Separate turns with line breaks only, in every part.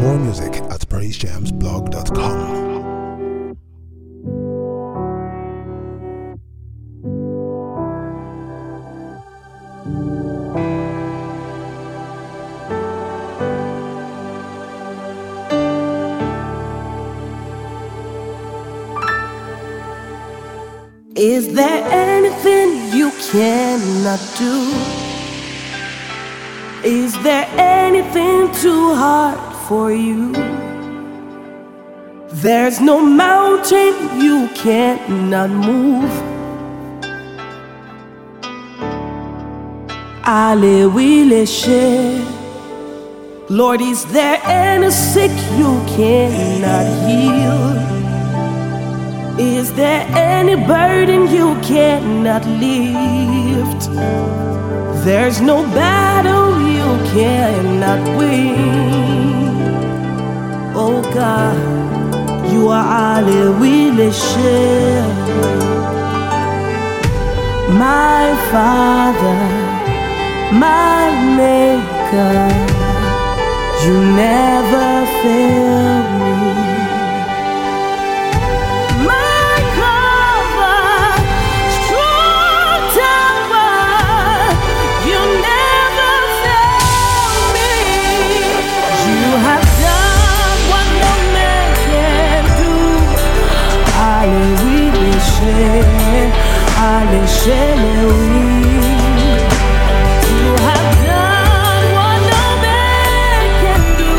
More music at praisejamsblog.com.
Is there anything you cannot do? Is there anything too hard for you? There's no mountain you cannot move. Alewileshe. Lord, is there any sick you cannot heal? Is there any burden you cannot lift? There's no battle you cannot win. Oh God, you are Alewileshe. My Father, my Maker, you never fail me. You have done what no man can do.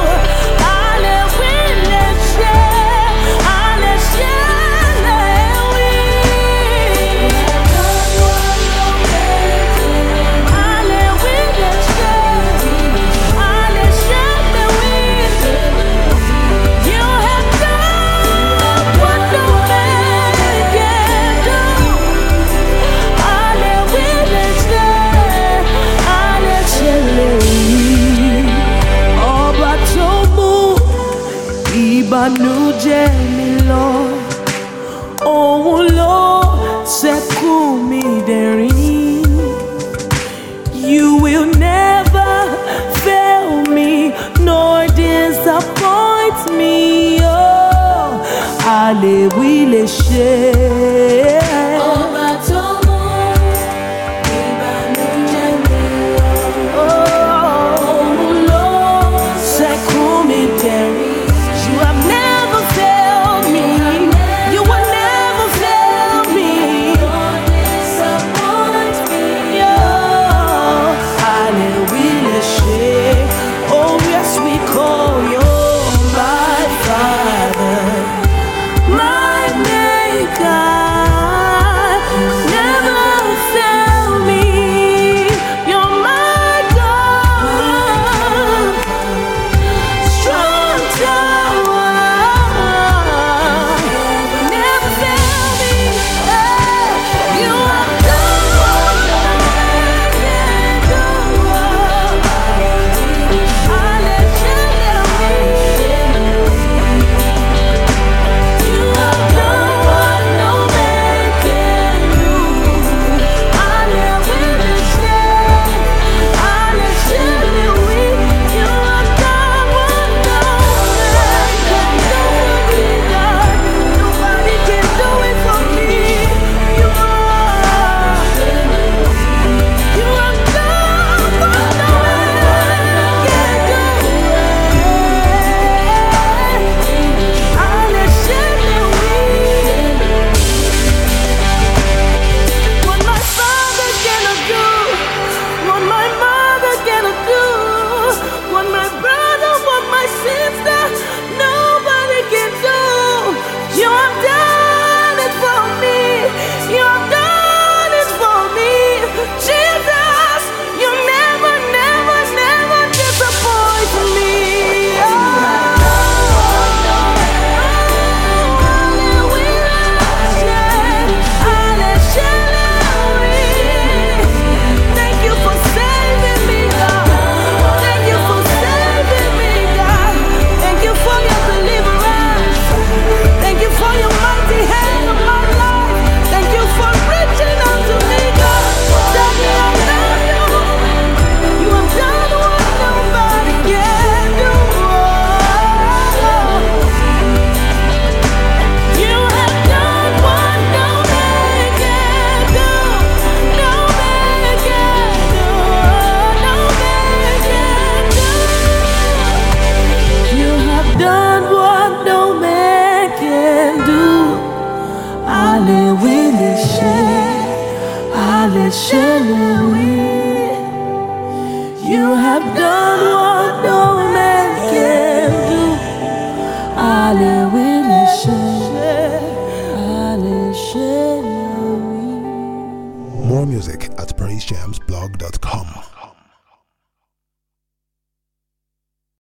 Ìbànújẹ́ mi lọ, òun ló ṣẹ́kù mi dẹ̀rín. You will never fail me nor disappoint me. Oh, Alewileshe. God. You have done what no man can do.
More music at praisejamsblog.com.